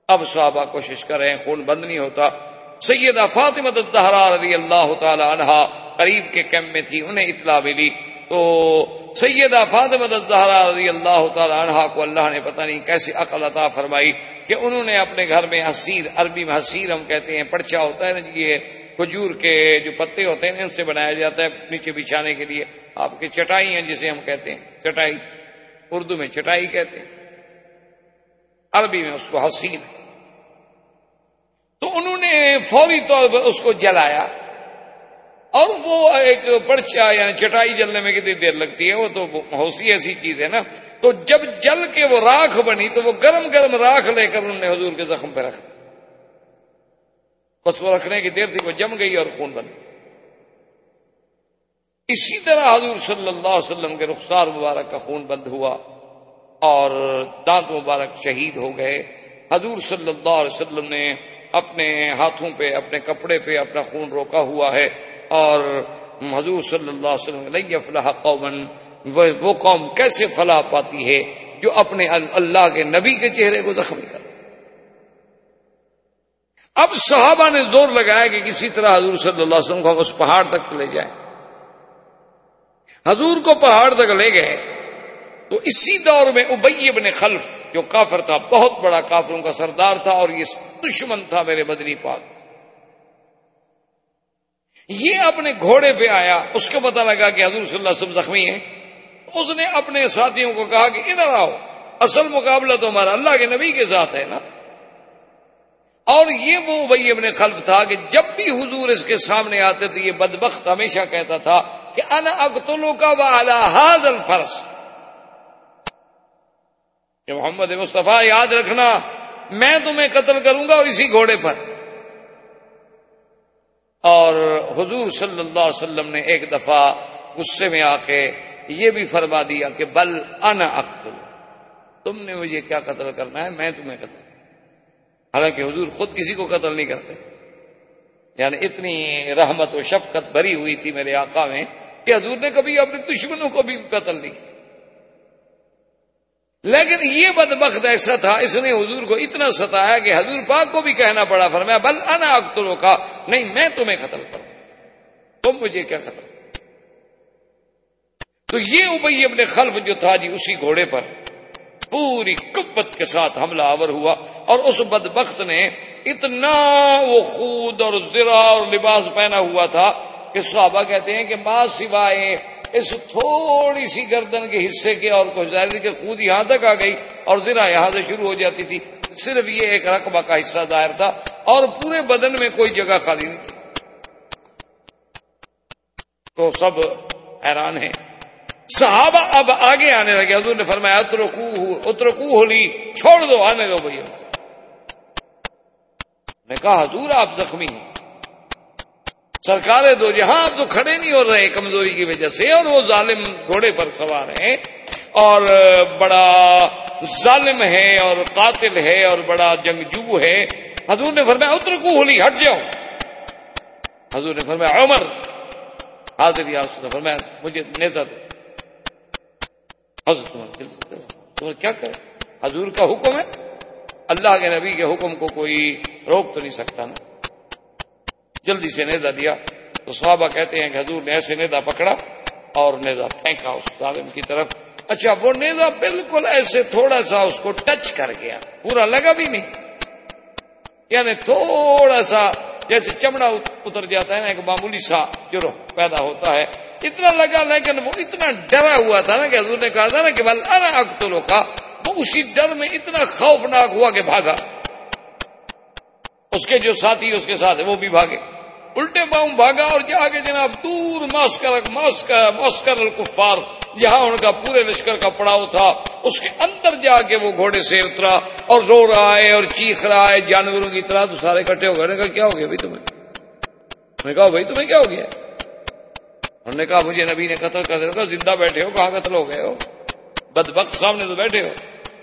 اب صحابہ کوشش کر رہے ہیں، خون بند نہیں ہوتا. سیدہ فاطمہ الزہرا رضی اللہ تعالی عنہا قریب کے کیمپ میں تھی، انہیں اطلاع ملی تو سیدہ فاطمہ الزہرا رضی اللہ تعالی عنہا کو اللہ نے پتہ نہیں کیسے عقل عطا فرمائی کہ انہوں نے اپنے گھر میں حسیر، عربی میں حسیر ہم کہتے ہیں، پرچہ ہوتا ہے نا جی، یہ کھجور کے جو پتے ہوتے ہیں ان سے بنایا جاتا ہے نیچے بچھانے کے لیے. آپ کے چٹائی ہیں جسے ہم کہتے ہیں، چٹائی اردو میں چٹائی کہتے ہیں، عربی میں اس کو حسیر. تو انہوں نے فوری طور پر اس کو جلایا، اور وہ ایک پرچہ یعنی چٹائی جلنے میں کتنی دیر لگتی ہے، وہ تو حوثی ایسی چیز ہے نا. تو جب جل کے وہ راکھ بنی تو وہ گرم گرم راکھ لے کر انہوں نے حضور کے زخم پہ رکھ دی. بس وہ رکھنے کی دیر تھی، وہ جم گئی اور خون بن گئی. اسی طرح حضور صلی اللہ علیہ وسلم کے رخسار مبارک کا خون بند ہوا اور دانت مبارک شہید ہو گئے. حضور صلی اللہ علیہ وسلم نے اپنے ہاتھوں پہ، اپنے کپڑے پہ اپنا خون روکا ہوا ہے. اور حضور صلی اللہ علیہ وسلم لن یفلح قوما، وہ قوم کیسے فلاح پاتی ہے جو اپنے اللہ کے نبی کے چہرے کو زخمی کر. اب صحابہ نے زور لگایا کہ کسی طرح حضور صلی اللہ علیہ وسلم کو اس پہاڑ تک لے جائیں. حضور کو پہاڑ تک لے گئے تو اسی دور میں ابی بن خلف جو کافر تھا، بہت بڑا کافروں کا سردار تھا اور یہ دشمن تھا میرے مدنی پاک، یہ اپنے گھوڑے پہ آیا. اس کو پتہ لگا کہ حضور صلی اللہ علیہ وسلم زخمی ہیں. اس نے اپنے ساتھیوں کو کہا کہ ادھر آؤ، اصل مقابلہ تو ہمارا اللہ کے نبی کے ساتھ ہے نا. اور یہ وہ ابی بن خلف تھا کہ جب بھی حضور اس کے سامنے آتے تھے یہ بدبخت ہمیشہ کہتا تھا کہ انا اقتلک وعلی ھذا الفرس، کہ محمد مصطفیٰ یاد رکھنا میں تمہیں قتل کروں گا اور اسی گھوڑے پر. اور حضور صلی اللہ علیہ وسلم نے ایک دفعہ غصے میں آ کے یہ بھی فرما دیا کہ بل انا اقتل، تم نے مجھے کیا قتل کرنا ہے، میں تمہیں قتل. حالانکہ حضور خود کسی کو قتل نہیں کرتے، یعنی اتنی رحمت و شفقت بھری ہوئی تھی میرے آقا میں کہ حضور نے کبھی اپنے دشمنوں کو بھی قتل نہیں کیا. لیکن یہ بدبخت ایسا تھا، اس نے حضور کو اتنا ستایا کہ حضور پاک کو بھی کہنا پڑا، فرمایا بل انا اقتلک، نہیں میں تمہیں قتل کروں، تم مجھے کیا قتل. تو یہ ابی ابن خلف جو تھا جی اسی گھوڑے پر پوری قوت کے ساتھ حملہ آور ہوا، اور اس بدبخت نے اتنا وہ خود اور زرہ اور لباس پہنا ہوا تھا کہ صحابہ کہتے ہیں کہ ماں سوائے اس تھوڑی سی گردن کے حصے کے اور کچھ ظاہر کہ خود یہاں تک آ گئی اور زرہ یہاں سے شروع ہو جاتی تھی، صرف یہ ایک رقبہ کا حصہ ظاہر تھا اور پورے بدن میں کوئی جگہ خالی نہیں تھی. تو سب حیران ہیں. صحابہ اب آگے آنے لگے. حضور نے فرمایا اترکوہ لی، چھوڑ دو، آنے دو بھائی. نے کہا حضور آپ زخمی ہیں، سرکار دو جہاں آپ تو کھڑے نہیں ہو رہے کمزوری کی وجہ سے، اور وہ ظالم گھوڑے پر سوار ہیں اور بڑا ظالم ہے اور قاتل ہے اور بڑا جنگجو ہے. حضور نے فرمایا اترکوہ لی، ہٹ جاؤ. حضور نے فرمایا عمر حاضر یا رسول اللہ، فرمایا مجھے نیزہ دو. حضرت عمر کیا کرے، حضور کا حکم ہے، اللہ کے نبی کے حکم کو کوئی روک تو نہیں سکتا نا. جلدی سے نیزہ دیا. تو صحابہ کہتے ہیں کہ حضور نے ایسے نیزہ پکڑا اور نیزہ پھینکا اس ظالم کی طرف. اچھا وہ نیزہ بالکل ایسے تھوڑا سا اس کو ٹچ کر گیا، پورا لگا بھی نہیں، یعنی تھوڑا سا جیسے چمڑا اتر جاتا ہے نا، ایک معمولی سا جرح پیدا ہوتا ہے، اتنا لگا. لیکن وہ اتنا ڈرا ہوا تھا نا کہ حضور نے کہا تھا نا کہ بل انا اقتلک، وہ اسی ڈر میں اتنا خوفناک ہوا کہ بھاگا. اس کے جو ساتھی اس کے ساتھ وہ بھی بھاگے، الٹے پاؤں بھاگا اور جا کے جناب دور معسکر الکفار جہاں ان کا پورے لشکر کا پڑاؤ تھا اس کے اندر جا کے وہ گھوڑے سے اترا اور رو رہا ہے اور چیخ رہا ہے جانوروں کی طرح. تو سارے اکٹھے ہو گئے. نے کہا کیا ہو گیا بھائی تمہیں؟ نے کہا بھائی تمہیں کیا ہو گیا؟ انہوں نے کہا مجھے نبی نے قتل کر دیا. زندہ بیٹھے ہو، کہاں قتل ہو گئے ہو؟ بدبخت سامنے تو بیٹھے ہو.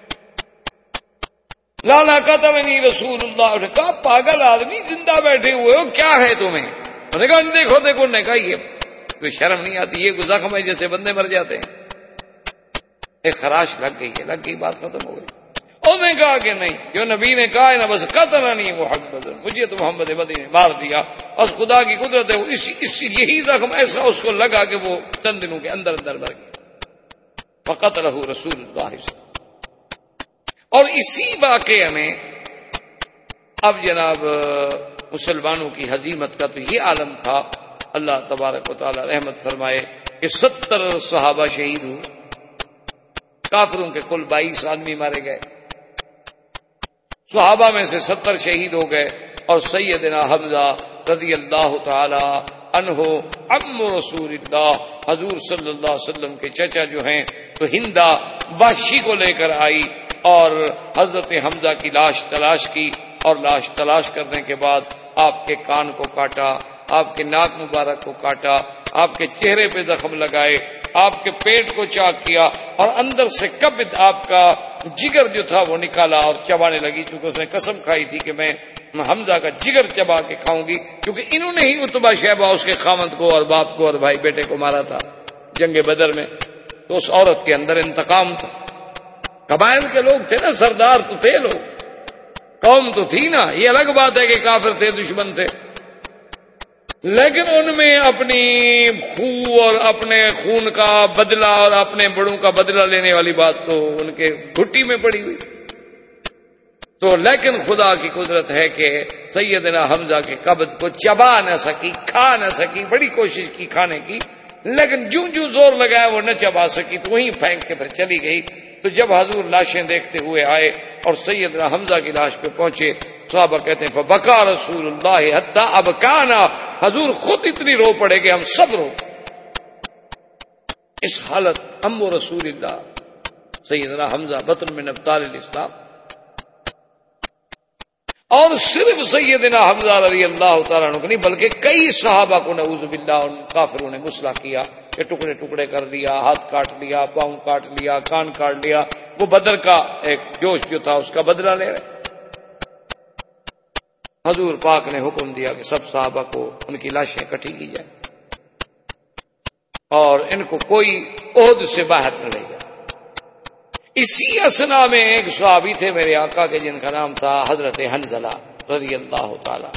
لالا قتلنی رسول اللہ. نے کہا پاگل آدمی زندہ بیٹھے ہوئے ہو، کیا ہے تمہیں؟ انہوں نے کہا دیکھو دیکھو. نے کہا یہ کوئی شرم نہیں آتی، یہ کوئی زخم ہے جیسے بندے مر جاتے ہیں. ایک خراش لگ گئی ہے، لگ گئی، بات ختم ہو گئی. انہوں نے کہا کہ نہیں، جو نبی نے کہا ہے نا بس قتلنی محمد، مجھے تو محمد مدنی نے مار دیا، بس خدا کی قدرت ہے یہی زخم ایسا اس کو لگا کہ وہ چند دنوں کے اندر اندر مر گیا۔ فقتلہ رسول اللہ صلی اللہ علیہ وسلم۔ اور اسی واقعے میں اب جناب مسلمانوں کی ہزیمت کا تو یہ عالم تھا، اللہ تبارک و تعالی رحمت فرمائے کہ 70 صحابہ شہید ہوئے، کافروں کے کل 22 آدمی مارے گئے، صحابہ میں سے 70 شہید ہو گئے، اور سیدنا حمزہ رضی اللہ تعالی عنہ عم رسول اللہ، حضور صلی اللہ علیہ وسلم کے چچا جو ہیں تو ہندا وحشی کو لے کر آئی اور حضرت حمزہ کی لاش تلاش کی، اور لاش تلاش کرنے کے بعد آپ کے کان کو کاٹا، آپ کے ناک مبارک کو کاٹا، آپ کے چہرے پہ زخم لگائے، آپ کے پیٹ کو چاک کیا، اور اندر سے کبد آپ کا جگر جو تھا وہ نکالا اور چبانے لگی، کیونکہ اس نے قسم کھائی تھی کہ میں حمزہ کا جگر چبا کے کھاؤں گی، کیونکہ انہوں نے ہی عتبہ شیبہ اس کے خامد کو اور باپ کو اور بھائی بیٹے کو مارا تھا جنگ بدر میں، تو اس عورت کے اندر انتقام تھا۔ قبائل کے لوگ تھے نا، سردار تو تھے لوگ، قوم تو تھی نا، یہ الگ بات ہے کہ کافر تھے، دشمن تھے، لیکن ان میں اپنی خون اور اپنے خون کا بدلہ اور اپنے بڑوں کا بدلہ لینے والی بات تو ان کے گھٹی میں پڑی ہوئی۔ تو لیکن خدا کی قدرت ہے کہ سیدنا حمزہ کے قبض کو چبا نہ سکی، کھا نہ سکی، بڑی کوشش کی کھانے کی، لیکن جو زور لگایا وہ نہ چبا سکی، تو وہیں پھینک کے پھر چلی گئی۔ تو جب حضور لاشیں دیکھتے ہوئے آئے اور سیدنا حمزہ کی لاش پہ پہنچے، صحابہ کہتے ہیں فبکا رسول اللہ حتی ابکانا، حضور خود اتنی رو پڑے کہ ہم سب رو۔ اس حالت ام رسول اللہ سیدنا حمزہ بطن من ابطال الاسلام، اور صرف سیدنا حمزہ رضی اللہ تعالیٰ عنہ کو نہیں بلکہ کئی صحابہ کو نعوذ باللہ ان کافروں نے مسلح کیا کہ ٹکڑے ٹکڑے کر دیا، ہاتھ کاٹ لیا، پاؤں کاٹ لیا، کان کاٹ لیا۔ وہ بدر کا ایک جوش جو تھا اس کا بدلہ لے رہے۔ حضور پاک نے حکم دیا کہ سب صحابہ کو ان کی لاشیں اکٹھی کی جائیں اور ان کو کوئی عہد سے باہر نہ لے جائے۔ اسی اسنا میں ایک صحابی تھے میرے آقا کے جن کا نام تھا حضرت حنزلہ رضی اللہ تعالی،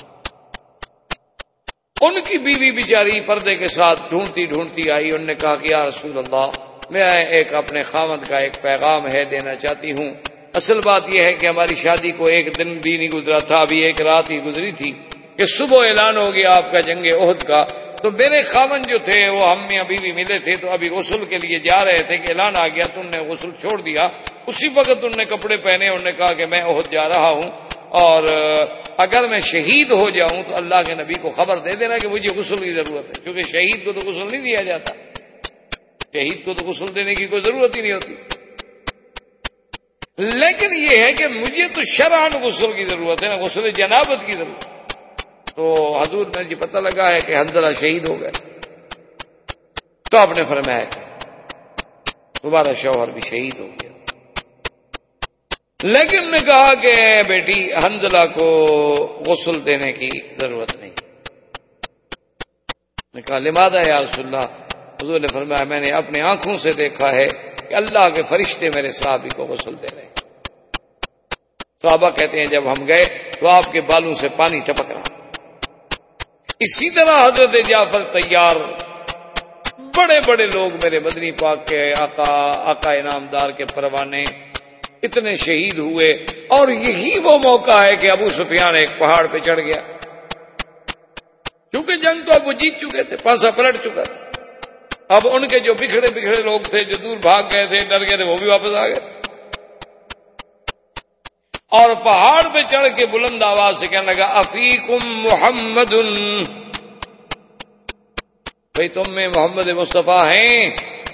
ان کی بیوی بیچاری پردے کے ساتھ ڈھونڈتی ڈھونڈتی آئی، انہوں نے کہا کہ یا رسول اللہ میں ایک اپنے خامد کا ایک پیغام ہے دینا چاہتی ہوں۔ اصل بات یہ ہے کہ ہماری شادی کو ایک دن بھی نہیں گزرا تھا، ابھی ایک رات ہی گزری تھی کہ صبح اعلان ہو گیا آپ کا جنگ احد کا۔ تو میرے خامن جو تھے وہ ہم میاں بیوی ملے تھے، تو ابھی غسل کے لیے جا رہے تھے کہ اعلان آ گیا، تو انہوں نے غسل چھوڑ دیا، اسی وقت انہوں نے کپڑے پہنے، انہوں نے کہا کہ میں احد جا رہا ہوں اور اگر میں شہید ہو جاؤں تو اللہ کے نبی کو خبر دے دینا کہ مجھے غسل کی ضرورت ہے، کیونکہ شہید کو تو غسل نہیں دیا جاتا، شہید کو تو غسل دینے کی کوئی ضرورت ہی نہیں ہوتی، لیکن یہ ہے کہ مجھے تو شرعاً غسل کی ضرورت ہے نا، غسل جنابت کی ضرورت۔ تو حضور نے جی پتہ لگا ہے کہ حنزلہ شہید ہو گئے، تو آپ نے فرمایا کہ تمہارا شوہر بھی شہید ہو گیا، لیکن نے کہا کہ بیٹی حنزلہ کو غسل دینے کی ضرورت نہیں۔ نے کہا لماذا یا رسول اللہ؟ حضور نے فرمایا میں نے اپنی آنکھوں سے دیکھا ہے کہ اللہ کے فرشتے میرے صحابی کو غسل دے رہے ہیں۔ صحابہ کہتے ہیں جب ہم گئے تو آپ کے بالوں سے پانی ٹپک رہا۔ اسی طرح حضرت جعفر طیار، بڑے بڑے لوگ میرے مدنی پاک کے آقا انعامدار کے پروانے، اتنے شہید ہوئے، اور یہی وہ موقع ہے کہ ابو سفیان ایک پہاڑ پہ چڑھ گیا، کیونکہ جنگ تو اب وہ جیت چکے تھے، پاسا پلٹ چکا تھا۔ اب ان کے جو بکھڑے بکھڑے لوگ تھے جو دور بھاگ گئے تھے، ڈر گئے تھے، وہ بھی واپس آ گئے، اور پہاڑ پہ چڑھ کے بلند آواز سے کہنے لگا افیکم محمد، بھئی تم میں محمد مصطفیٰ ہیں۔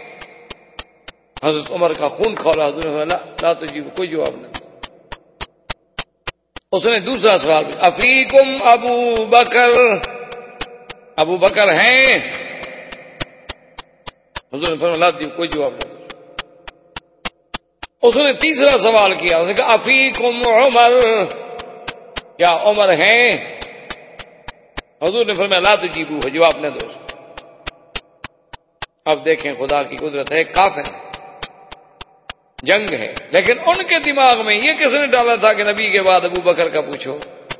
حضرت عمر کا خون کھولا، حضور نے لا تجیب، کوئی جواب نہیں۔ اس نے دوسرا سوال پوچھا افیکم ابو بکر، ابو بکر ہیں؟ حضور نے فرمایا لا تجیب، کوئی جواب نہیں۔ اس نے تیسرا سوال کیا، اس نے کہا افیکم عمر، کیا عمر ہیں؟ حضور نے فرمایا لا تجیبوا، جواب نہ دو۔ اب دیکھیں خدا کی قدرت ہے، کافر جنگ ہے، لیکن ان کے دماغ میں یہ کس نے ڈالا تھا کہ نبی کے بعد ابو بکر کا پوچھو؟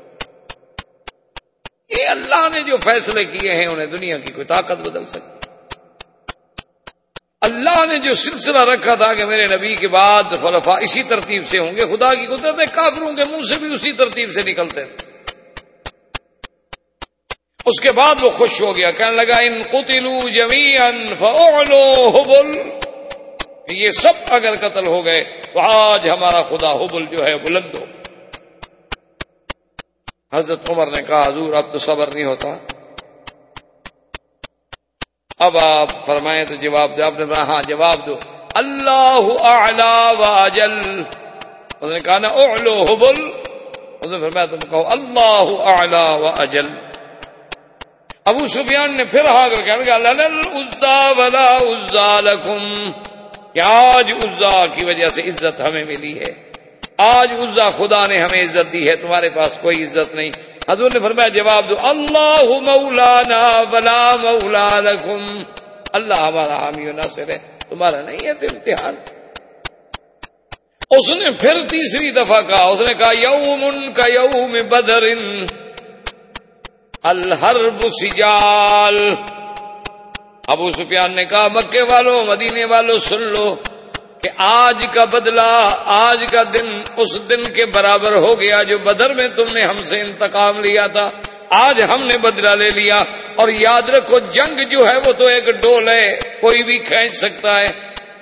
یہ اللہ نے جو فیصلے کیے ہیں انہیں دنیا کی کوئی طاقت بدل سکتی؟ اللہ نے جو سلسلہ رکھا تھا کہ میرے نبی کے بعد خلفاء اسی ترتیب سے ہوں گے، خدا کی قدرت ہے کافروں کے منہ سے بھی اسی ترتیب سے نکلتے تھے۔ اس کے بعد وہ خوش ہو گیا، کہنے لگا ان قتلوا جميعا فاعلوا حبل، یہ سب اگر قتل ہو گئے تو آج ہمارا خدا حبل جو ہے بلند ہو۔ حضرت عمر نے کہا حضور اب تو صبر نہیں ہوتا، اب آپ فرمائیں تو جواب دو۔ آپ نے کہا ہاں جواب دو، اللہ اعلی واجل۔ اس نے کہا نا اعلو حبل، اس نے فرمایا تم کہو اللہ اعلی واجل۔ ابو سفیان نے پھر ہاں کر کہنے لگا لنا العزا ولا عزا لکم، کہ آج عزا کی وجہ سے عزت ہمیں ملی ہے، آج عزا خدا نے ہمیں عزت دی ہے، تمہارے پاس کوئی عزت نہیں۔ حضور نے فرمایا جواب دو اللہ مولانا ولا مولا لکم، اللہ ہمارا حامی و ناصر ہے، تمہارا نہیں ہے تو امتحان۔ اس نے پھر تیسری دفعہ کہا، اس نے کہا یوم کا یوم بدر الحرب سجال۔ ابو سفیان نے کہا مکے والوں مدینے والوں سن لو کہ آج کا بدلہ، آج کا دن اس دن کے برابر ہو گیا جو بدر میں تم نے ہم سے انتقام لیا تھا، آج ہم نے بدلہ لے لیا۔ اور یاد رکھو جنگ جو ہے وہ تو ایک ڈول ہے، کوئی بھی کھینچ سکتا ہے۔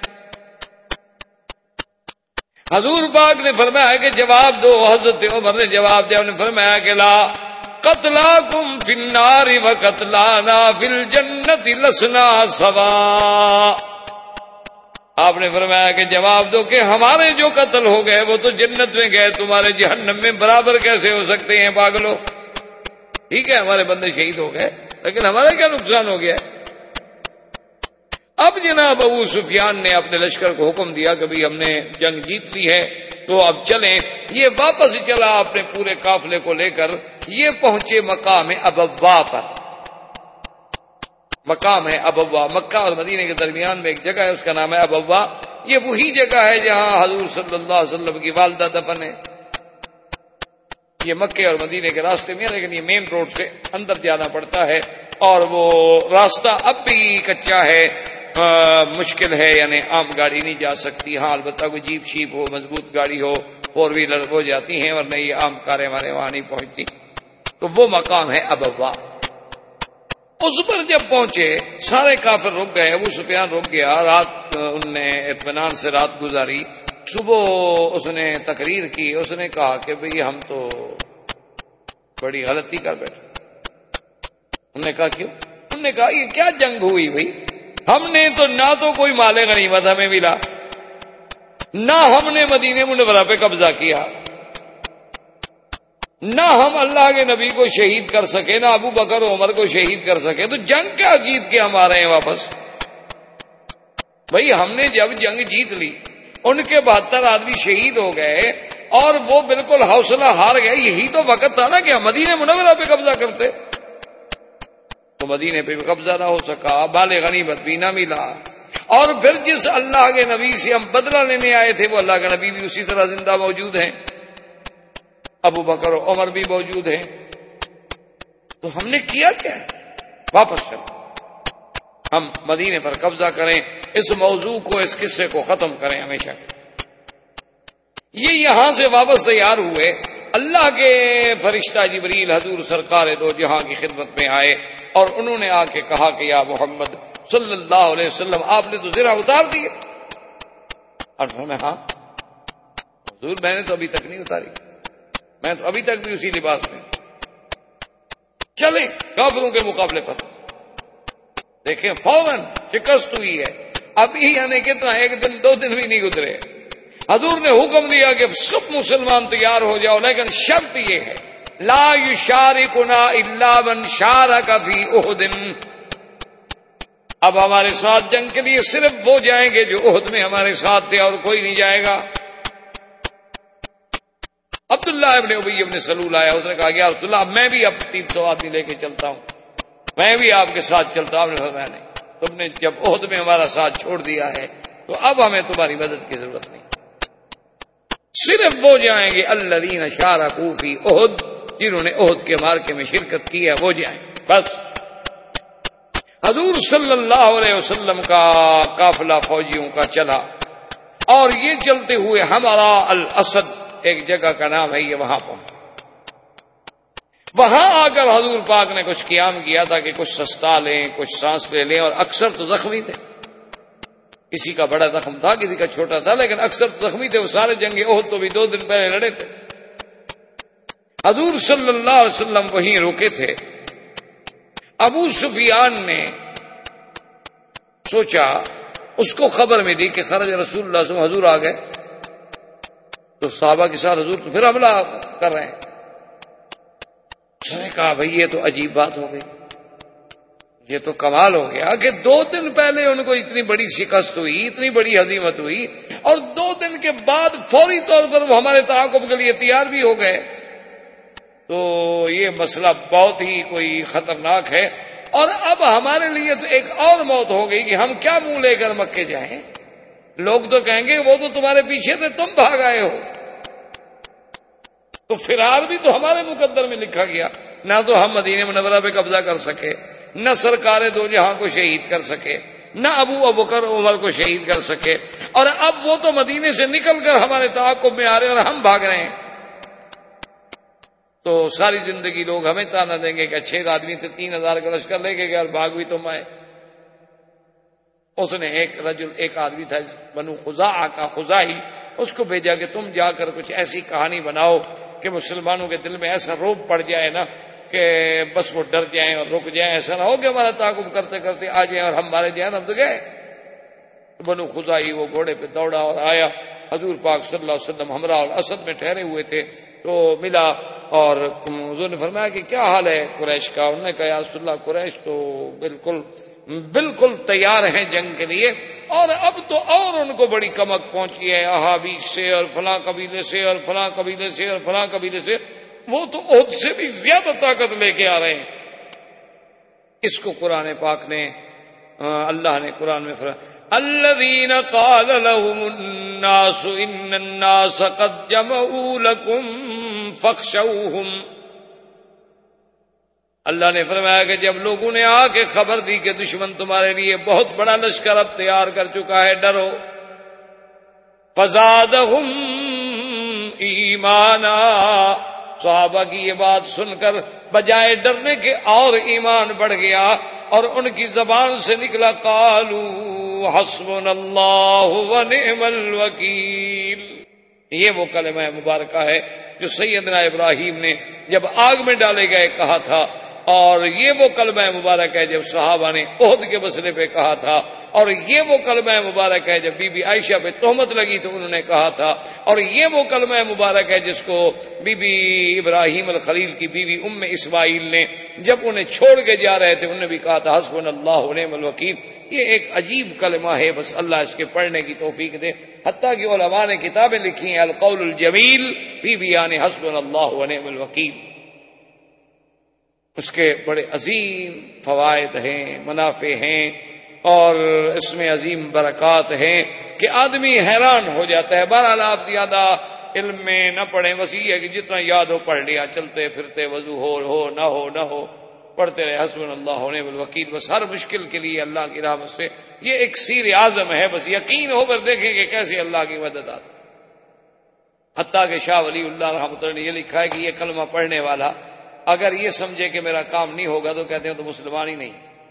حضور پاک نے فرمایا کہ جواب دو، حضرت عمر نے جواب دیا، انہوں نے فرمایا کہ لا قتلاکم فی النار وقتلانا فی الجنت لسنا سوا۔ آپ نے فرمایا کہ جواب دو کہ ہمارے جو قتل ہو گئے وہ تو جنت میں گئے، تمہارے جہنم میں برابر کیسے ہو سکتے ہیں پاگلو؟ ٹھیک ہے ہمارے بندے شہید ہو گئے، لیکن ہمارا کیا نقصان ہو گیا؟ اب جناب ابو سفیان نے اپنے لشکر کو حکم دیا کہ بھئی ہم نے جنگ جیت لی ہے تو اب چلیں۔ یہ واپس چلا اپنے پورے قافلے کو لے کر، یہ پہنچے مقام ابوا پر۔ مقام ہے ابوا، مکہ اور مدینے کے درمیان میں ایک جگہ ہے، اس کا نام ہے ابوا۔ یہ وہی جگہ ہے جہاں حضور صلی اللہ علیہ وسلم کی والدہ دفن ہے۔ یہ مکے اور مدینے کے راستے میں، لیکن یہ مین روڈ سے اندر جانا پڑتا ہے، اور وہ راستہ اب بھی کچا ہے، مشکل ہے، یعنی عام گاڑی نہیں جا سکتی۔ ہاں البتہ کوئی جیپ شیپ ہو، مضبوط گاڑی ہو، فور ویلر ہو جاتی ہیں، ورنہ یہ عام کاریں ہمارے وہاں نہیں پہنچتی۔ تو وہ مقام ہے ابوا۔ اس پر جب پہنچے سارے کافر رک گئے، ابو سفیان رک گیا، رات ان نے اطمینان سے رات گزاری۔ صبح اس نے تقریر کی، اس نے کہا کہ بھئی ہم تو بڑی غلطی کر بیٹھے۔ انہوں نے کہا کیوں؟ انہوں نے کہا یہ کیا جنگ ہوئی بھئی؟ ہم نے تو نہ تو کوئی مال غنیمت ہمیں ملا، نہ ہم نے مدینے منورہ پہ قبضہ کیا، نہ ہم اللہ کے نبی کو شہید کر سکے، نہ ابو بکر و عمر کو شہید کر سکے، تو جنگ کیا جیت کے ہم آ رہے ہیں واپس؟ بھئی ہم نے جب جنگ جیت لی، ان کے 72 آدمی شہید ہو گئے اور وہ بالکل حوصلہ ہار گئے، یہی تو وقت تھا نا کہ ہم مدینے منورہ پہ قبضہ کرتے، تو مدینے پہ بھی قبضہ نہ ہو سکا، مال غنیمت بھی نہ ملا، اور پھر جس اللہ کے نبی سے ہم بدلہ لینے آئے تھے وہ اللہ کا نبی بھی اسی طرح زندہ موجود ہیں، ابو بکر و عمر بھی موجود ہیں، تو ہم نے کیا کیا ہے؟ واپس چلو، ہم مدینے پر قبضہ کریں، اس موضوع کو، اس قصے کو ختم کریں ہمیشہ۔ یہ یہاں سے واپس تیار ہوئے، اللہ کے فرشتہ جبریل حضور سرکار دو جہاں کی خدمت میں آئے، اور انہوں نے آ کے کہا کہ یا محمد صلی اللہ علیہ وسلم آپ نے تو زرہ اتار دیے۔ اور میں ہاں حضور میں نے تو ابھی تک نہیں اتاری، میں تو ابھی تک بھی اسی لباس میں۔ چلیں کافروں کے مقابلے پر، دیکھیں فوراً شکست ہوئی ہے، ابھی یعنی کتنا، ایک دن 2 دن بھی نہیں گزرے، حضور نے حکم دیا کہ سب مسلمان تیار ہو جاؤ، لیکن شرط یہ ہے لا یشارکنا الا من شارک فی احد، اب ہمارے ساتھ جنگ کے لیے صرف وہ جائیں گے جو احد میں ہمارے ساتھ تھے، اور کوئی نہیں جائے گا۔ عبداللہ ابن ابی ابن سلول آیا، اس نے کہا کہ یا رسول اللہ میں بھی اب 300 آدمی لے کے چلتا ہوں، میں بھی آپ کے ساتھ چلتا ہوں۔ آپ نے فرمایا نہیں، تم نے جب احد میں ہمارا ساتھ چھوڑ دیا ہے تو اب ہمیں تمہاری مدد کی ضرورت نہیں۔ صرف وہ جائیں گے الذین شارکوا فی احد، جنہوں نے احد کے مارکے میں شرکت کی ہے وہ جائیں بس۔ حضور صلی اللہ علیہ وسلم کا قافلہ فوجیوں کا چلا، اور یہ چلتے ہوئے ہمارا الاسد ایک جگہ کا نام ہے، یہ وہاں پہنچا۔ وہاں آ کر حضور پاک نے کچھ قیام کیا تھا کہ کچھ سستا لیں، کچھ سانس لے لیں، اور اکثر تو زخمی تھے، کسی کا بڑا زخم تھا کسی کا چھوٹا تھا، لیکن اکثر تو زخمی تھے۔ وہ سارے جنگ احد تو بھی 2 دن پہلے لڑے تھے۔ حضور صلی اللہ علیہ وسلم وہیں روکے تھے۔ ابو سفیان نے سوچا، اس کو خبر میں دی کہ خرج رسول اللہ صلی اللہ علیہ وسلم، حضور آ گئے، تو صحابہ کے ساتھ حضور تو پھر حملہ کر رہے ہیں۔ اس نے کہا بھئی یہ تو عجیب بات ہو گئی، یہ تو کمال ہو گیا کہ 2 دن پہلے ان کو اتنی بڑی شکست ہوئی، اتنی بڑی ہزیمت ہوئی، اور 2 دن کے بعد فوری طور پر وہ ہمارے تعاقب کے لیے تیار بھی ہو گئے۔ تو یہ مسئلہ بہت ہی کوئی خطرناک ہے، اور اب ہمارے لیے تو ایک اور موت ہو گئی کہ ہم کیا منہ لے کر مکے جائیں؟ لوگ تو کہیں گے وہ تو تمہارے پیچھے تھے، تم بھاگ آئے ہو۔ تو فرار بھی تو ہمارے مقدر میں لکھا گیا، نہ تو ہم مدینہ منورہ پہ قبضہ کر سکے، نہ سرکار دو جہاں کو شہید کر سکے، نہ ابو بکر عمر کو شہید کر سکے، اور اب وہ تو مدینے سے نکل کر ہمارے تعاقب میں آ رہے اور ہم بھاگ رہے ہیں۔ تو ساری زندگی لوگ ہمیں تانا دیں گے کہ اچھے آدمی سے 3000 کا لشکر لے کے گیا اور بھاگ بھی تم آئے۔ اس نے ایک آدمی تھا بنو خزاعہ کا خزاعی، اس کو بھیجا کہ تم جا کر کچھ ایسی کہانی بناؤ کہ مسلمانوں کے دل میں ایسا روب پڑ جائے نا کہ بس وہ ڈر جائیں اور رک جائیں، ایسا نہ ہو کہ ہمارا تعاقب کرتے کرتے آ جائیں اور ہم مارے جائیں، ہم تو گئے۔ بنو خزاعی وہ گھوڑے پہ دوڑا اور آیا، حضور پاک صلی اللہ علیہ وسلم ہمراہ الاسد میں ٹھہرے ہوئے تھے، تو ملا اور حضور نے فرمایا کہ کیا حال ہے قریش کا؟ انہوں نے کہا یا رسول اللہ قریش تو بالکل تیار ہیں جنگ کے لیے، اور اب تو اور ان کو بڑی کمک پہنچی ہے، احابیش سے اور فلاں قبیلے سے اور فلاں قبیلے سے اور فلاں قبیلے سے، وہ تو احد سے بھی زیادہ طاقت لے کے آ رہے ہیں۔ اس کو قرآن پاک نے اللہ نے قرآن میں فرمایا الذين قال لهم الناس ان الناس قد جمعوا لكم فاخشوهم، اللہ نے فرمایا کہ جب لوگوں نے آ کے خبر دی کہ دشمن تمہارے لیے بہت بڑا لشکر اب تیار کر چکا ہے، ڈرو۔ فزادهم ایمانا، صحابہ کی یہ بات سن کر بجائے ڈرنے کے اور ایمان بڑھ گیا، اور ان کی زبان سے نکلا قالوا حسبنا اللہ ونعم الوکیل۔ یہ وہ کلمہ مبارکہ ہے جو سیدنا ابراہیم نے جب آگ میں ڈالے گئے کہا تھا، اور یہ وہ کلمہ مبارک ہے جب صحابہ نے احد کے مسئلے پہ کہا تھا، اور یہ وہ کلمہ مبارک ہے جب بی بی عائشہ پہ تہمت لگی تو انہوں نے کہا تھا، اور یہ وہ کلمہ مبارک ہے جس کو بی بی ابراہیم الخلیل کی بیوی ام اسماعیل نے جب انہیں چھوڑ کے جا رہے تھے انہوں نے بھی کہا تھا حسبنا اللہ ونعم الوکیل۔ یہ ایک عجیب کلمہ ہے، بس اللہ اس کے پڑھنے کی توفیق دے۔ حتیٰ کہ علماء نے کتابیں لکھی ہیں القول الجمیل فی بیان حسبنا اللہ ونعم الوکیل، اس کے بڑے عظیم فوائد ہیں، منافع ہیں، اور اس میں عظیم برکات ہیں کہ آدمی حیران ہو جاتا ہے۔ بہرحال آپ زیادہ علم میں نہ پڑھیں، بس یہ ہے کہ جتنا یاد ہو پڑھ لیا، چلتے پھرتے وضو ہو نہ ہو پڑھتے رہے حسبنا اللہ ونعم الوکیل۔ بس ہر مشکل کے لیے اللہ کی رحمت سے یہ ایک سیر اعظم ہے، بس یقین ہو کر دیکھیں کہ کیسے اللہ کی مدد آتی۔ حتیٰ کہ شاہ ولی اللہ رحمۃ اللہ نے یہ لکھا ہے کہ یہ کلمہ پڑھنے والا اگر یہ سمجھے کہ میرا کام نہیں ہوگا تو کہتے ہیں تو مسلمان ہی نہیں۔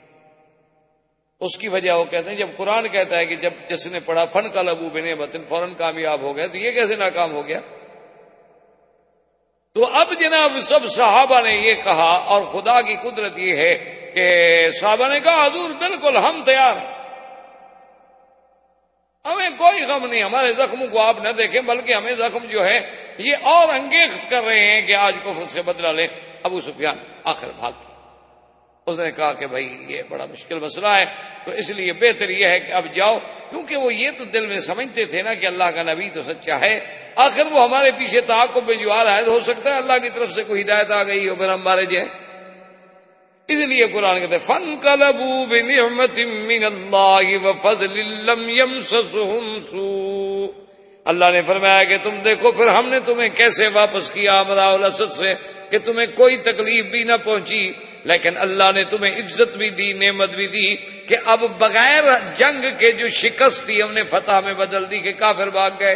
اس کی وجہ وہ کہتے ہیں جب قرآن کہتا ہے کہ جب جس نے پڑھا فن کا لبو بنعمت فوراً کامیاب ہو گیا، تو یہ کیسے ناکام ہو گیا؟ تو اب جناب سب صحابہ نے یہ کہا، اور خدا کی قدرت یہ ہے کہ صحابہ نے کہا حضور بالکل ہم تیار ہیں، ہمیں کوئی غم نہیں، ہمارے زخموں کو آپ نہ دیکھیں بلکہ ہمیں زخم جو ہے یہ اور انگیخت کر رہے ہیں کہ آج کفر سے بدلہ لیں۔ ابو سفیان آخر بھاگ گیا۔ اس نے کہا کہ بھائی یہ بڑا مشکل مسئلہ ہے، تو اس لیے بہتر یہ ہے کہ اب جاؤ، کیونکہ وہ یہ تو دل میں سمجھتے تھے نا کہ اللہ کا نبی تو سچا ہے، آخر وہ ہمارے پیچھے تعاقب میں جو آ رہا ہے ہو سکتا ہے اللہ کی طرف سے کوئی ہدایت آ گئی ہو پھر ہم مارے جائیں۔ اس لیے قرآن کہتے ہیں فَانْقَلَبُوا بِنِعْمَةٍ مِّنَ اللَّهِ وَفَضْلٍ لَّمْ يَمْسَسْهُمْ سُوءٌ اللہ نے فرمایا کہ تم دیکھو پھر ہم نے تمہیں کیسے واپس کیا امراء الاسد سے کہ تمہیں کوئی تکلیف بھی نہ پہنچی، لیکن اللہ نے تمہیں عزت بھی دی، نعمت بھی دی کہ اب بغیر جنگ کے جو شکست تھی ہم نے فتح میں بدل دی کہ کافر بھاگ گئے۔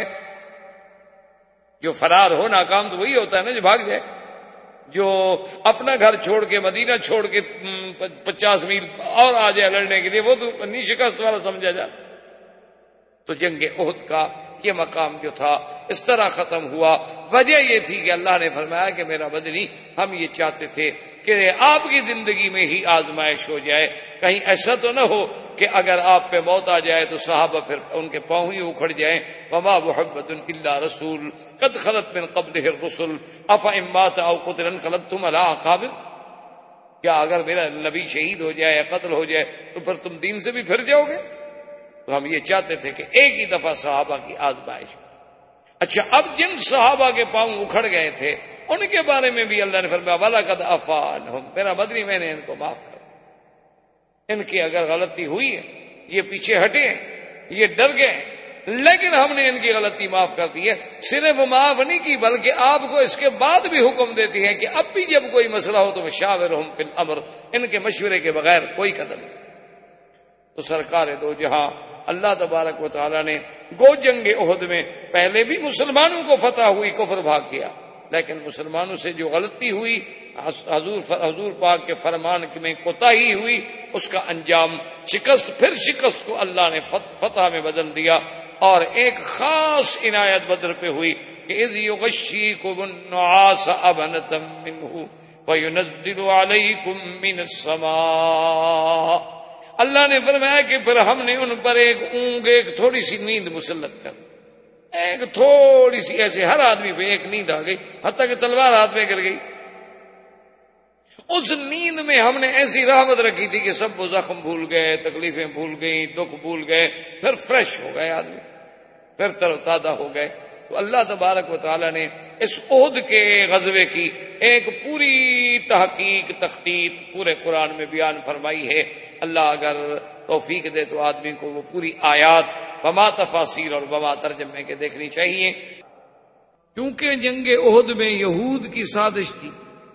جو فرار ہو ناکام تو وہی ہوتا ہے نا جو بھاگ جائے، جو اپنا گھر چھوڑ کے مدینہ چھوڑ کے 50 میل اور آ جائے لڑنے کے لیے، وہ تو نہیں شکست والا سمجھا جائے۔ تو جنگ احد کا یہ مقام جو تھا اس طرح ختم ہوا۔ وجہ یہ تھی کہ اللہ نے فرمایا کہ میرا بدنی ہم یہ چاہتے تھے کہ آپ کی زندگی میں ہی آزمائش ہو جائے، کہیں ایسا تو نہ ہو کہ اگر آپ پہ موت آ جائے تو صحابہ پھر ان کے پاؤں ہی اکھڑ جائیں۔ وما محمد الا رسول قد خلت من قبلہ الرسل افإن مات او قتل انقلبتم علی اعقابکم، کیا اگر میرا نبی شہید ہو جائے یا قتل ہو جائے تو پھر تم دین سے بھی پھر جاؤ گے؟ تو ہم یہ چاہتے تھے کہ ایک ہی دفعہ صحابہ کی آزمائش۔ اچھا، اب جن صحابہ کے پاؤں اکھڑ گئے تھے ان کے بارے میں بھی اللہ نے فرمایا وَلَقَدْ عَفَا عَنْهُمْ، میرا بدنی میں نے ان کو معاف کر دیا۔ ان کی اگر غلطی ہوئی ہے، یہ پیچھے ہٹے ہیں، یہ ڈر گئے ہیں، لیکن ہم نے ان کی غلطی معاف کر دی ہے۔ صرف معاف نہیں کی بلکہ آپ کو اس کے بعد بھی حکم دیتی ہے کہ اب بھی جب کوئی مسئلہ ہو تو وَشَاوِرْهُمْ فِي الْأَمْرِ، ان کے مشورے کے بغیر کوئی قدم نہیں۔ تو سرکار دو جہاں اللہ تبارک و تعالی نے گو جنگ احد میں پہلے بھی مسلمانوں کو فتح ہوئی، کفر بھاگ گیا، لیکن مسلمانوں سے جو غلطی ہوئی، حضور پاک کے فرمان میں کوتاہی ہوئی، اس کا انجام شکست، پھر شکست کو اللہ نے فتح میں بدل دیا۔ اور ایک خاص عنایت بدر پہ ہوئی کہ اذ یغشیکم النعاس امنۃ منہ وینزل علیکم من السماء، اللہ نے فرمایا کہ پھر ہم نے ان پر ایک اونگ، ایک تھوڑی سی نیند مسلط کر، ایک تھوڑی سی، ایسے ہر آدمی پہ ایک نیند آ گئی، حتیٰ کہ تلوار ہاتھ میں گر گئی۔ اس نیند میں ہم نے ایسی رحمت رکھی تھی کہ سب وہ زخم بھول گئے، تکلیفیں بھول گئیں، دکھ بھول گئے، پھر فریش ہو گئے آدمی، پھر تر و تازہ ہو گئے۔ تو اللہ تبارک و تعالی نے اس عہد کے غزوے کی ایک پوری تحقیق، تخطیط پورے قرآن میں بیان فرمائی ہے۔ اللہ اگر توفیق دے تو آدمی کو وہ پوری آیات بما تفاسیر اور بما ترجمے کے دیکھنی چاہیے۔ کیونکہ جنگ احد میں یہود کی سازش تھی،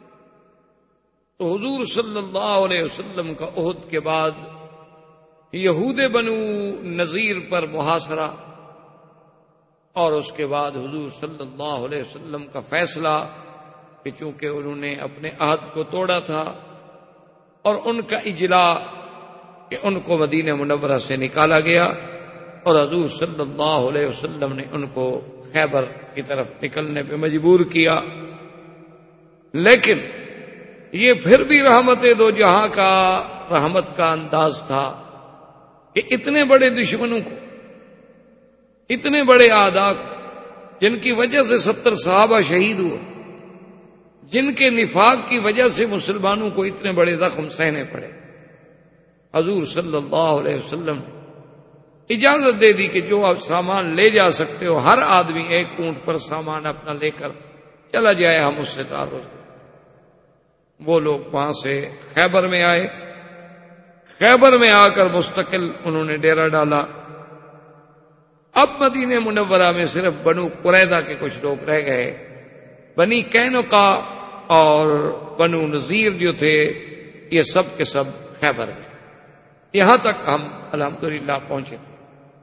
تو حضور صلی اللہ علیہ وسلم کا احد کے بعد یہود بنو نذیر پر محاصرہ، اور اس کے بعد حضور صلی اللہ علیہ وسلم کا فیصلہ کہ چونکہ انہوں نے اپنے عہد کو توڑا تھا، اور ان کا اجلاء کہ ان کو مدینہ منورہ سے نکالا گیا، اور حضور صلی اللہ علیہ وسلم نے ان کو خیبر کی طرف نکلنے پہ مجبور کیا۔ لیکن یہ پھر بھی رحمت دو جہاں کا رحمت کا انداز تھا کہ اتنے بڑے دشمنوں کو، اتنے بڑے اعداء کو، جن کی وجہ سے 70 صحابہ شہید ہوئے، جن کے نفاق کی وجہ سے مسلمانوں کو اتنے بڑے زخم سہنے پڑے، حضور صلی اللہ علیہ وسلم نے اجازت دے دی کہ جو آپ سامان لے جا سکتے ہو، ہر آدمی ایک اونٹ پر سامان اپنا لے کر چلا جائے، ہم اس سے تعارف۔ وہ لوگ وہاں سے خیبر میں آئے، خیبر میں آ کر مستقل انہوں نے ڈیرا ڈالا۔ اب مدینہ منورہ میں صرف بنو قریظہ کے کچھ لوگ رہ گئے، بنی قینقاع اور بنو نذیر جو تھے یہ سب کے سب خیبر میں۔ یہاں تک ہم الحمدللہ پہنچے تھے۔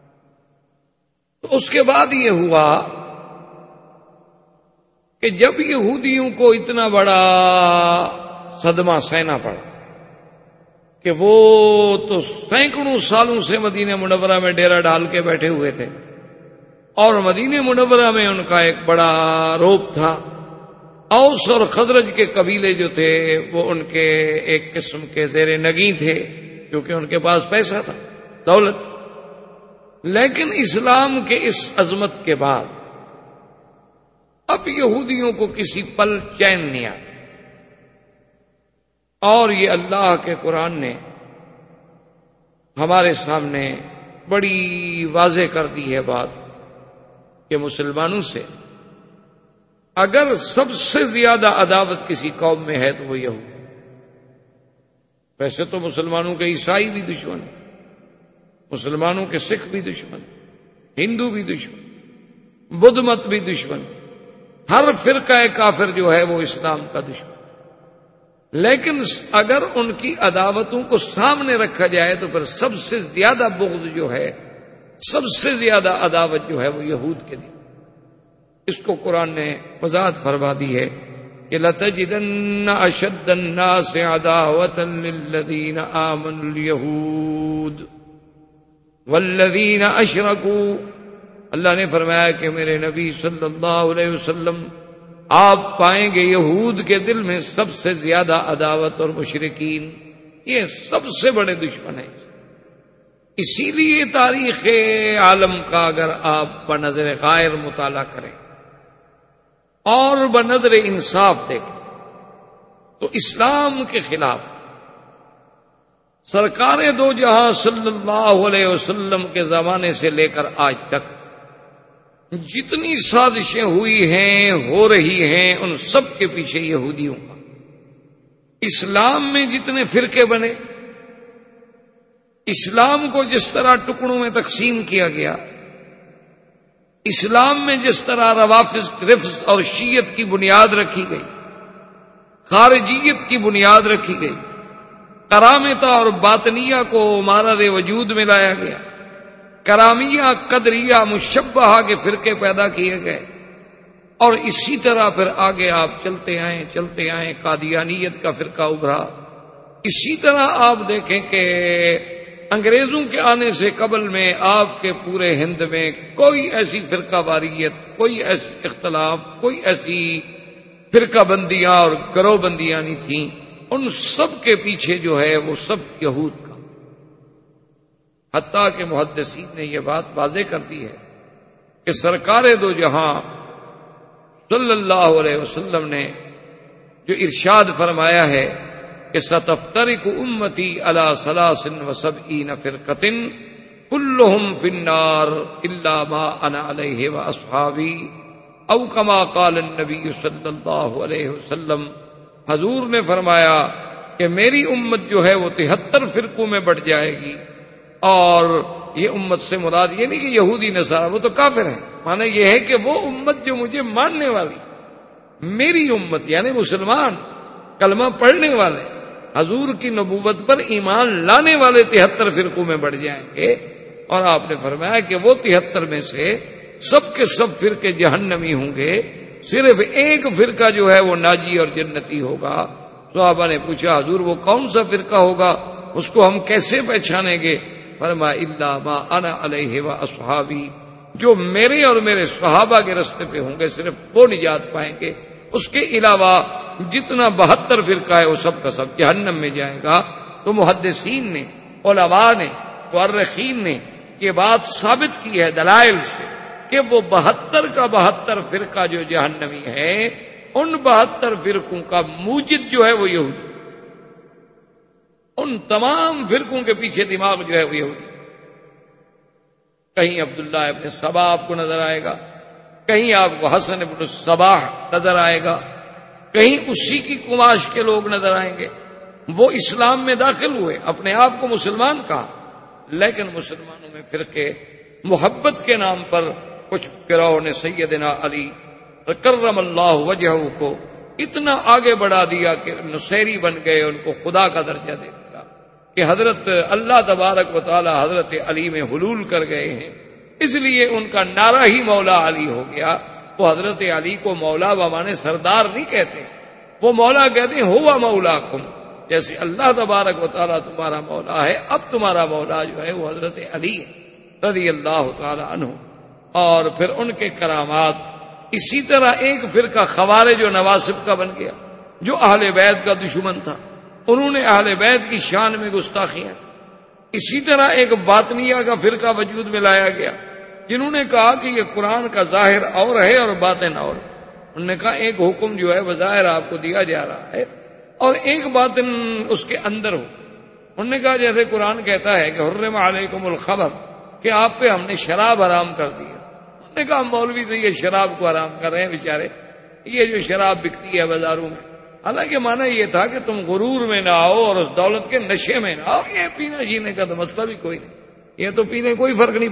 تو اس کے بعد یہ ہوا کہ جب یہودیوں کو اتنا بڑا صدمہ سہنا پڑا کہ وہ تو سینکڑوں سالوں سے مدینہ منورہ میں ڈیرا ڈال کے بیٹھے ہوئے تھے، اور مدینہ منورہ میں ان کا ایک بڑا رعب تھا۔ اوس اور خزرج کے قبیلے جو تھے وہ ان کے ایک قسم کے زیر نگیں تھے، کیونکہ ان کے پاس پیسہ تھا، دولت۔ لیکن اسلام کے اس عظمت کے بعد اب یہودیوں کو کسی پل چین نہیں آیا، اور یہ اللہ کے قرآن نے ہمارے سامنے بڑی واضح کر دی ہے بات کہ مسلمانوں سے اگر سب سے زیادہ عداوت کسی قوم میں ہے تو وہ یہود۔ ویسے تو مسلمانوں کے عیسائی بھی دشمن، مسلمانوں کے سکھ بھی دشمن، ہندو بھی دشمن، بدھ مت بھی دشمن، ہر فرقہ کافر جو ہے وہ اسلام کا دشمن، لیکن اگر ان کی عداوتوں کو سامنے رکھا جائے تو پھر سب سے زیادہ بغض جو ہے، سب سے زیادہ عداوت جو ہے وہ یہود کے لیے۔ اس کو قرآن نے وضاحت فرما دی ہے کہ لَتَجِدَنَّ أَشَدَّ النَّاسِ عَدَاوَةً لِلَّذِينَ آمَنُوا الْيَهُودَ وَالَّذِينَ أَشْرَكُوا۔ اللہ نے فرمایا کہ میرے نبی صلی اللہ علیہ وسلم آپ پائیں گے یہود کے دل میں سب سے زیادہ عداوت، اور مشرکین یہ سب سے بڑے دشمن ہیں۔ اسی لیے تاریخ عالم کا اگر آپ بنظر غائر مطالعہ کریں اور بنظر انصاف دیکھیں تو اسلام کے خلاف سرکار دو جہاں صلی اللہ علیہ وسلم کے زمانے سے لے کر آج تک جتنی سازشیں ہوئی ہیں، ہو رہی ہیں، ان سب کے پیچھے یہودیوں کا۔ اسلام میں جتنے فرقے بنے، اسلام کو جس طرح ٹکڑوں میں تقسیم کیا گیا، اسلام میں جس طرح رفض اور شیعت کی بنیاد رکھی گئی، خارجیت کی بنیاد رکھی گئی، کرامتہ اور باطنیہ کو مارد وجود میں لایا گیا، کرامیہ، قدریہ، مشبہہ کے فرقے پیدا کیے گئے، اور اسی طرح پھر آگے آپ چلتے آئیں قادیانیت کا فرقہ ابھرا۔ اسی طرح آپ دیکھیں کہ انگریزوں کے آنے سے قبل میں آپ کے پورے ہند میں کوئی ایسی فرقہ واریت، کوئی ایسی اختلاف، کوئی ایسی فرقہ بندیاں اور گروہ بندیاں نہیں تھیں، ان سب کے پیچھے جو ہے وہ سب یہود کا۔ حتیٰ کہ محدثین نے یہ بات واضح کر دی ہے کہ سرکار دو جہاں صلی اللہ علیہ وسلم نے جو ارشاد فرمایا ہے کہ ستفترق امتی علی 73 فرقۃ کلہم فی النار الا ما انا علیہ واصحابی، او کما قال النبی صلی اللہ علیہ وسلم۔ حضور نے فرمایا کہ میری امت جو ہے وہ 73 فرقوں میں بٹ جائے گی، اور یہ امت سے مراد یہ نہیں کہ یہودی نصارہ، وہ تو کافر ہیں، معنی یہ ہے کہ وہ امت جو مجھے ماننے والی، میری امت یعنی مسلمان، کلمہ پڑھنے والے، حضور کی نبوت پر ایمان لانے والے 73 فرقوں میں بڑھ جائیں گے۔ اور آپ نے فرمایا کہ وہ 73 میں سے سب کے سب فرقے جہنمی ہوں گے، صرف ایک فرقہ جو ہے وہ ناجی اور جنتی ہوگا۔ صحابہ نے پوچھا حضور وہ کون سا فرقہ ہوگا، اس کو ہم کیسے پہچانیں گے؟ فرمایا الا ما انا علیہ واصحابی، جو میرے اور میرے صحابہ کے راستے پہ ہوں گے صرف وہ نجات پائیں گے، اس کے علاوہ جتنا 72 فرقہ ہے وہ سب کا سب جہنم میں جائے گا۔ تو محدثین نے، علماء نے، مورخین نے یہ بات ثابت کی ہے دلائل سے کہ وہ 72 کا 72 فرقہ جو جہنمی ہے، ان 72 فرقوں کا موجد جو ہے وہ یہودی، ان تمام فرقوں کے پیچھے دماغ جو ہے وہ یہودی۔ کہیں عبداللہ ابن سبا آپ کو نظر آئے گا، کہیں آپ کو حسن ابن الصباح نظر آئے گا، کہیں اسی کی کماش کے لوگ نظر آئیں گے۔ وہ اسلام میں داخل ہوئے، اپنے آپ کو مسلمان کہا، لیکن مسلمانوں میں فرقے محبت کے نام پر کچھ گروہوں نے سیدنا علی کرم اللہ وجہہ کو اتنا آگے بڑھا دیا کہ نصیری بن گئے، ان کو خدا کا درجہ دے دیا کہ حضرت اللہ تبارک و تعالی حضرت علی میں حلول کر گئے ہیں، اس لیے ان کا نعرہ ہی مولا علی ہو گیا۔ تو حضرت علی کو مولا بمانے سردار نہیں کہتے، وہ مولا کہتے ہیں ہوا مولاکم، جیسے اللہ تبارک و تعالی تمہارا مولا ہے، اب تمہارا مولا جو ہے وہ حضرت علی ہے رضی اللہ تعالی عنہ۔ اور پھر ان کے کرامات، اسی طرح ایک فرقہ خوارج و نواصب کا بن گیا جو اہل بیت کا دشمن تھا، انہوں نے اہل بیت کی شان میں گستاخیاں۔ اسی طرح ایک باطنیہ کا فرقہ وجود میں لایا گیا جنہوں نے کہا کہ یہ قرآن کا ظاہر اور ہے اور باطن اور ہے۔ انہوں نے کہا ایک حکم جو ہے بظاہر آپ کو دیا جا رہا ہے اور ایک باطن اس کے اندر ہو۔ انہوں نے کہا جیسے قرآن کہتا ہے کہ حرم علیکم الخمر، کہ آپ پہ ہم نے شراب حرام کر دی ہے۔ انہوں نے کہا مولوی تو یہ شراب کو حرام کر رہے ہیں بیچارے، یہ جو شراب بکتی ہے بازاروں میں، حالانکہ معنی یہ تھا کہ تم غرور میں نہ آؤ اور اس دولت کے نشے میں نہ آؤ، یہ پینے جینے کا تو مسئلہ بھی کوئی نہیں، یہ تو پینے کوئی فرق نہیں پڑتا۔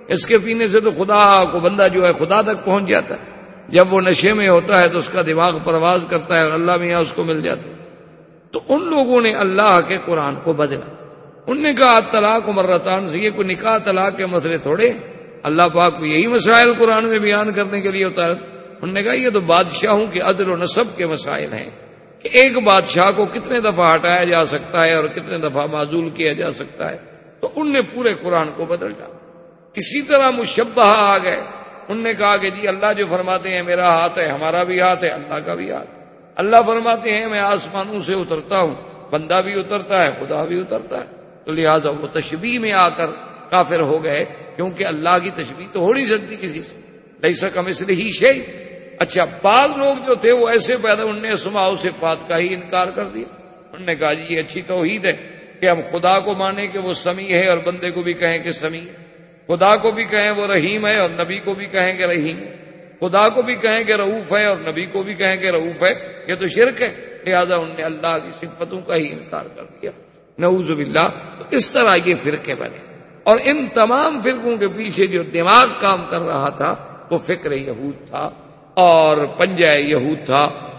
اس کے پینے سے تو خدا کو بندہ جو ہے خدا تک پہنچ جاتا ہے. جب وہ نشے میں ہوتا ہے تو اس کا دماغ پرواز کرتا ہے اور اللہ میاں اس کو مل جاتا ہے. تو ان لوگوں نے اللہ کے قرآن کو بدلا. ان نے کہا طلاق مرتان سے یہ کوئی نکاح طلاق کے مسئلے تھوڑے، اللہ پاک کو یہی مسائل قرآن میں بیان کرنے کے لیے اتارا. انہوں نے کہا یہ تو بادشاہوں کے عدل و نصب کے مسائل ہیں کہ ایک بادشاہ کو کتنے دفعہ ہٹایا جا سکتا ہے اور کتنے دفعہ معزول کیا جا سکتا ہے. تو ان نے پورے قرآن کو بدل ڈالا. اسی طرح مشبہ آ گئے. انہوں نے کہا کہ جی اللہ جو فرماتے ہیں میرا ہاتھ ہے، ہمارا بھی ہاتھ ہے، اللہ کا بھی ہاتھ. اللہ فرماتے ہیں میں آسمانوں سے اترتا ہوں، بندہ بھی اترتا ہے، خدا بھی اترتا ہے. تو لہٰذا وہ تشبیہ میں آ کر کافر ہو گئے، کیونکہ اللہ کی تشبیہ تو ہو نہیں سکتی کسی سے. لیس کمثلہ شیء. اچھا بعض لوگ جو تھے وہ ایسے پیدا، انہوں نے اسماء و صفات کا ہی انکار کر دیا. انہوں نے کہا جی یہ اچھی توحید ہے کہ ہم خدا کو مانیں کہ وہ سمیع ہے اور بندے کو بھی کہیں کہ سمیع ہے، خدا کو بھی کہیں وہ رحیم ہے اور نبی کو بھی کہیں کہ رحیم ہے، خدا کو بھی کہیں کہ رؤوف ہے اور نبی کو بھی کہیں کہ رؤوف ہے. یہ تو شرک ہے. لہذا انہوں نے اللہ کی صفتوں کا ہی انکار کر دیا. نعوذ باللہ. تو اس طرح یہ فرقے بنے. اور ان تمام فرقوں کے پیچھے جو دماغ کام کر رہا تھا وہ فکر یہود تھا اور پنجہ یہود تھا.